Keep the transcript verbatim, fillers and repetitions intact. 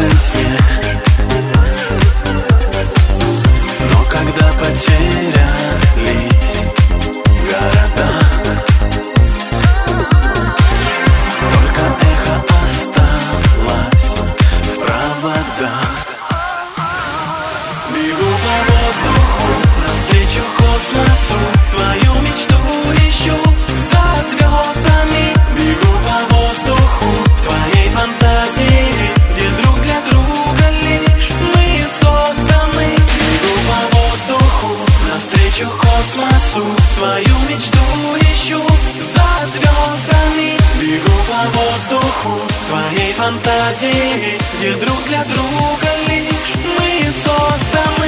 нашем сне. Но когда потерялись в городах, только эхо осталось в проводах. Бегу по воздуху навстречу космосу, свою мечту ищу за звездами. Бегу по воздуху в твоей фантазии, где друг для друга лишь мы созданы. Бегу по воздуху навстречу космосу, свою мечту ищу за звездами. Бегу по воздуху в твоей фантазии, где друг для друга лишь мы созданы.